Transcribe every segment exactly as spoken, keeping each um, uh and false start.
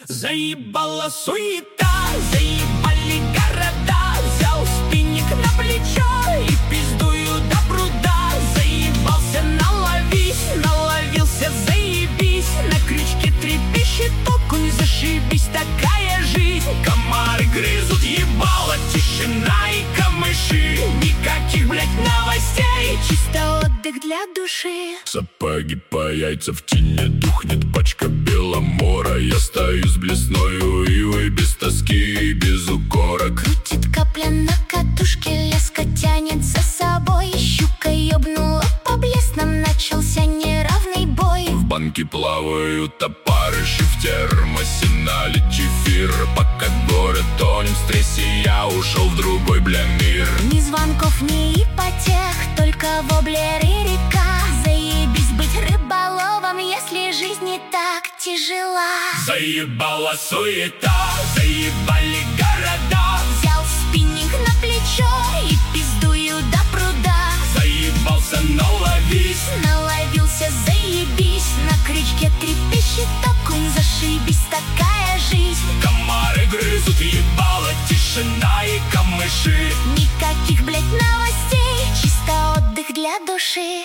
Заебала суета, заебали города. Взял спиннинг на плечо и пиздую до пруда. Заебался, наловись, наловился, заебись. На крючке трепещет окунь, зашибись, такая жизнь. Комары грызут ебало, тишина и камыши. Никаких, блять, новостей, чисто отдых для души. Сапоги по яйца в тени, тухнет пачка беломора. Я стою с блесною ивой, без тоски и без укора. Крутит капля на катушке, леска тянет за собой. Щука ёбнула по блеснам, начался неравный бой. В банке плавают опарыши, в термосе налит чефир. Пока город тонет в стрессе, я ушел в другой, бля, мир. Ни звонков, ни ипотек, только воблеры река. Заебись быть рыболовом, если жизнь не так тяжела. Заебала суета, заебали города. Взял спиннинг на плечо и пиздую до пруда. Заебался, наловись, наловился, заебись. На крючке трепещет окунь, зашибись, такая жизнь. Комары грызут ебало, тишина и камыши. Никаких, блять, новостей, чисто отдых для души.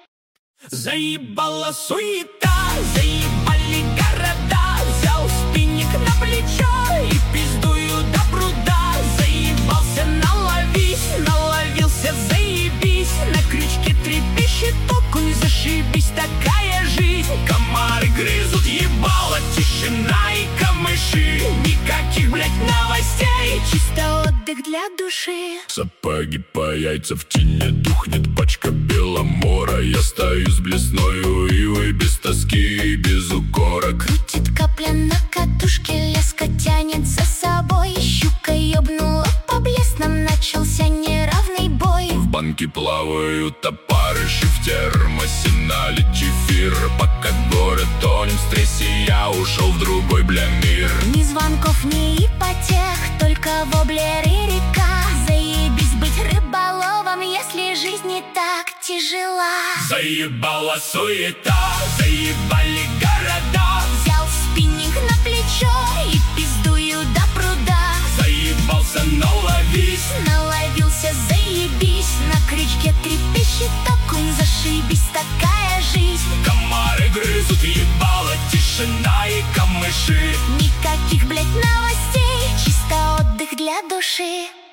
Заебала суета, заебали города. Взял спиннинг на плечо и пиздую до пруда. Заебался, наловись, наловился, заебись. На крючке трепещет окунь, зашибись, такая жизнь. Комары грызут ебало, тишина и камыши. Никаких, блять, новостей, чисто отдых для души. Сапоги по яйца в тени, тухнет пачка беломора. Я стою с блесною ивой, без тоски и без укора. Крутит капля на катушке, леска тянет за собой. Щука ёбнула по блеснам, начался неравный бой. В банке плавают опарыши, в термосе налит чефир. Пока город тонет в стрессе, я ушел в другой, бля, мир. Ни звонков, ни ипотек, только воблеры река. Заебись быть рыболовом, если жизнь не так тяжела. Заебала суета, заебали города. Взял спиннинг на плечо и пиздую до пруда. Заебался, наловись, наловился, заебись. На крючке трепещет окунь, зашибись, такая жизнь. Комары грызут ебало, тишина и камыши. Никаких, блять, новостей, чисто отдых для души.